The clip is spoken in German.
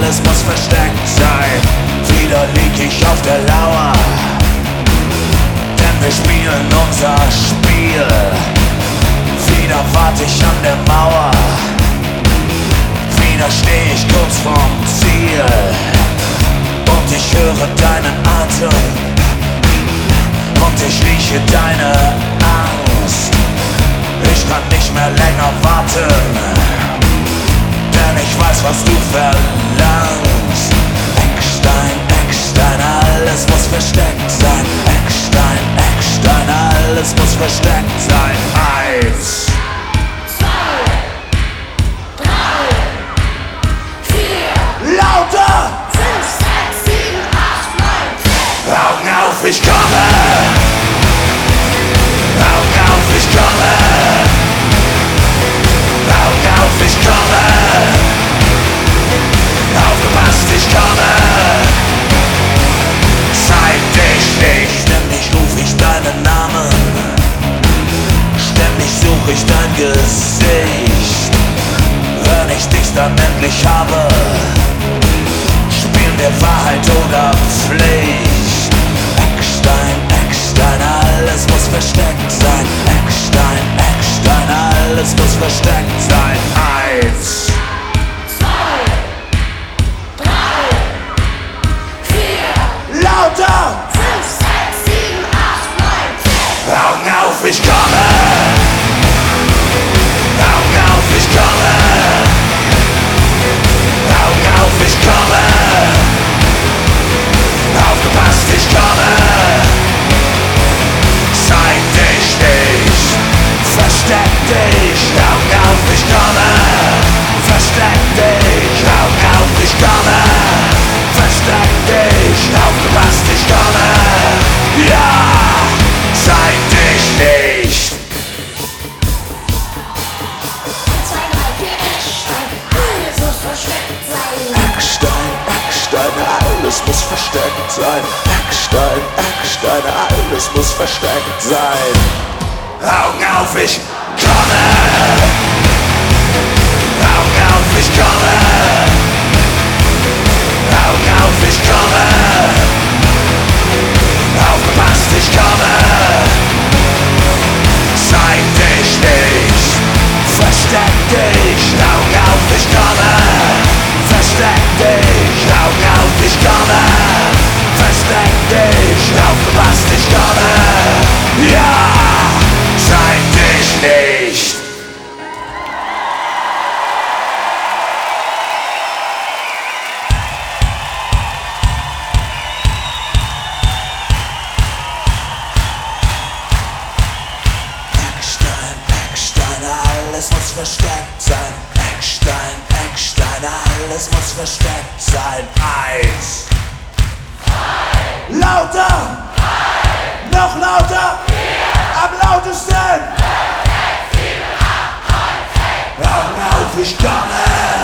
alles muss versteckt sein. Wieder lieg ich auf der Lauer, denn wir spielen unser Spiel. Wieder wart ich an der Mauer, wieder steh ich kurz vorm Ziel. Und ich höre deinen Atem und ich rieche deine Angst. Ich kann nicht mehr länger warten, denn ich weiß, was du verlangst. Eckstein, Eckstein, alles muss versteckt sein. Eckstein, Eckstein, alles muss versteckt sein. 1, 2, 3, 4, lauter! 5, 6, 7, 8, 9, 10. Augen auf, ich komme! Augen auf, ich komme! Augen auf, ich komme! Aufgepasst, ich komme! Zeig dich nicht! Ständig ruf ich deinen Namen, ständig such ich dein Gesicht. Wenn ich dich dann endlich habe, spielen wir Wahrheit oder Pflicht. Eckstein, Eckstein, alles muss versteckt sein. Eckstein, Eckstein, alles muss versteckt sein. 1, 2, 3, 4, lauter! 5, 6, 7, 8, 9, 10. Augen auf, ich komme! Augen auf, ich komme! Augen auf, ich komme! Aufgepasst, ich komme! Zeig dich nicht! Versteck dich! Augen auf, ich komme! Versteck dich! Augen auf, ich komme! Versteck dich! Aufgepasst, ich komme! Ja! Zeig dich nicht! 1, 2, 3, 4, Eckstein, alles muss versteckt sein. Eckstein, Eckstein, alles muss versteckt sein. Eckstein, Eckstein, alles muss versteckt sein. Augen auf, ich komme! Augen auf, ich komme! Augen auf, ich komme! Aufgepasst, ich komme! Zeig dich nicht! Versteck dich! Augen auf, ich komme! Versteck dich! Augen auf, ich komme! Versteck dich! Aufgepasst, ich komme! Ja! Zeig dich nicht! Eckstein, Eckstein, alles muss versteckt sein. Eckstein, Eckstein, alles muss versteckt sein. 1, 2, lauter! 3, noch lauter! 4, am lautesten! 5, 6, 7, 8, 9, 10. Augen auf, ich komme!